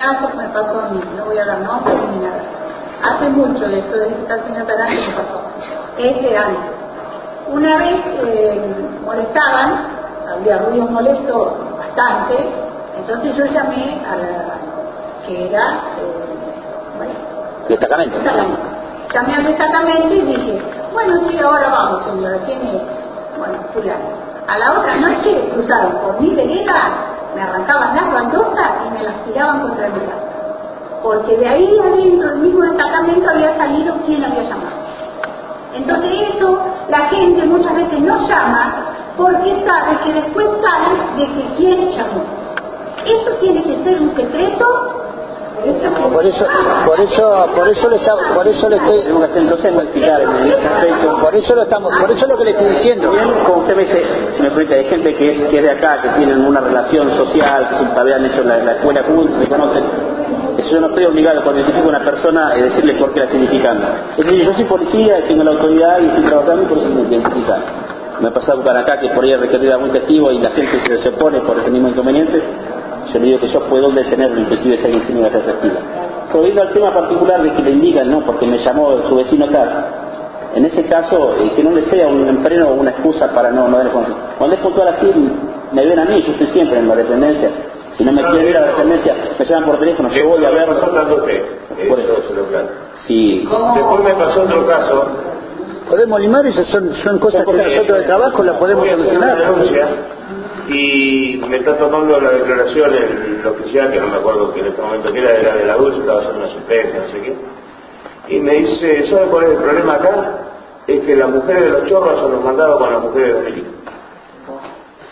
caso me pasó a mí, no voy a dar nombres ni nada. Hace mucho de esto de esta señora Tarán me pasó. Antes. Una vez molestaban, había ruidos molestos bastante, entonces yo llamé a la que era, destacamento. Llamé al destacamento y dije, bueno, sí, ahora vamos, señora, ¿quién es? Bueno, fulano. A la otra noche cruzaron por mi vereda, me arrancaban las baldosas y me las tiraban contra el muro. Porque de ahí adentro del mismo destacamento había salido quien había llamado. Entonces eso, la gente muchas veces no llama porque sabe que después sale de que quién llamó. Eso tiene que ser un secreto. Por eso es lo que le estoy diciendo. Como usted me dice, si me permite, hay gente que es de acá, que tienen una relación social, que habían hecho la escuela juntos, se conocen. Eso yo no estoy obligado cuando identifico a una persona a decirle por qué la estoy identificando. Es decir, yo soy policía, tengo la autoridad y estoy trabajando y por eso me identifican. Me ha pasado para acá que por ahí requerida muy testigo y la gente se opone por ese mismo inconveniente. Yo le digo que yo puedo detenerlo, inclusive si alguien tiene que ser testigo. Volviendo al tema particular de que le indican, ¿no? Porque me llamó su vecino acá. En ese caso, que no le sea un freno o una excusa para no dar el consejo. Cuando es puntual así, me ven a mí, yo estoy siempre en la dependencia. Si no me quieren ir a la dependencia, me llaman por teléfono, yo voy a ver. Por eso se lo claro. Sí. Después me pasó otro caso. Podemos limar, esas son cosas que nosotros de trabajo las podemos solucionar. Y me está tomando la declaración el oficial, que no me acuerdo que en este momento que era de la dulce, estaba haciendo una suspensa, no sé qué. Y me dice, ¿sabe cuál es el problema acá? Es que las mujeres de los chorros son los mandados con las mujeres de los milicos.